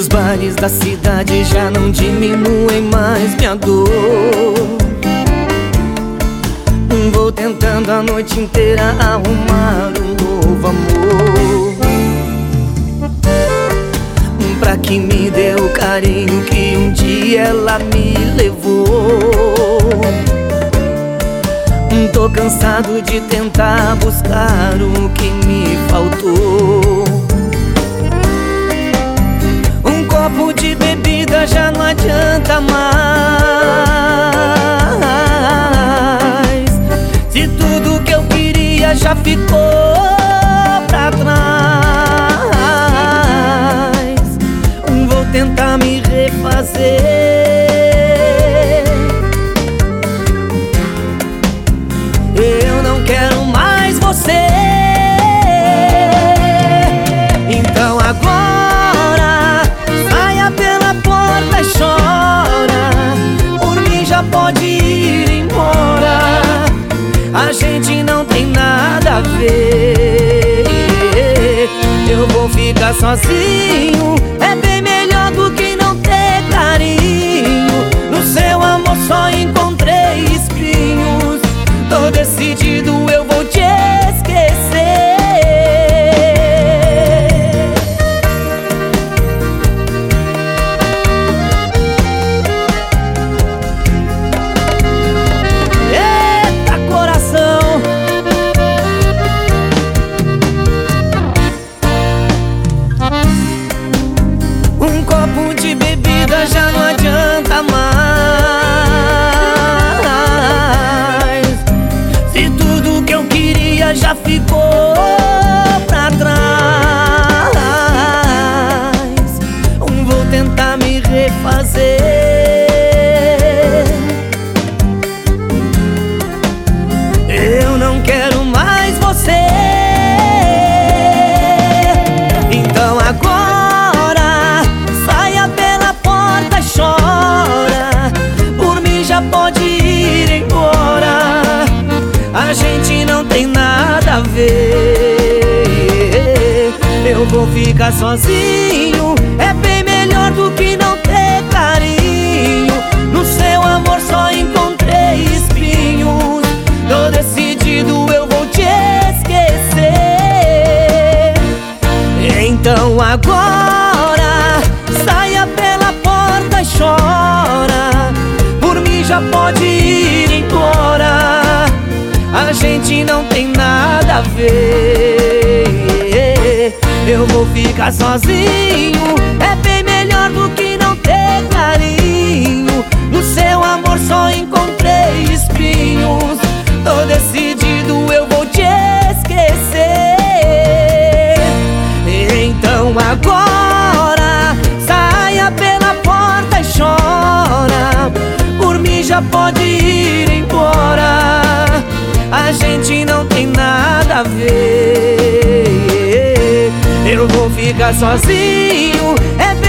Os bares da cidade já não diminuem mais minha dor. Vou tentando a noite inteira arrumar um novo amor, pra que me dê o carinho que um dia ela me levou. Tô cansado de tentar buscar o que me faltou. Um copo de bebida já não adianta mais, se tudo que eu queria já ficou pra trás. Vou tentar me refazer. Eu não quero mais você. Então agora saia pela porta e chora. Por mim já pode ir embora. A gente não tem nada a ver. Eu vou ficar sozinho. É bem melhor do que não ter carinho. No seu amor só encontrei espinhos. Tô decidido, eu vou te esquecer. Eita coração! Um copo de bebida já não adianta mais, já ficou pra trás. Vou tentar me refazer. Eu não quero mais você. Então agora saia pela porta e chora. Por mim já pode ir embora. A gente não tem nada a ver. Eu vou ficar sozinho. É bem melhor do que não ter carinho. No seu amor só encontrei espinhos. Tô decidido, eu vou te esquecer. Então agora saia pela porta e chora. Por mim já pode ir embora. A gente não tem nada a ver. Eu vou ficar sozinho. É bem melhor do que não ter carinho. No seu amor só encontrei espinhos. Tô decidido, eu vou te esquecer. Então agora saia pela porta e chora. Por mim já pode ir embora. A gente não tem nada a ver. Eu vou ficar sozinho. É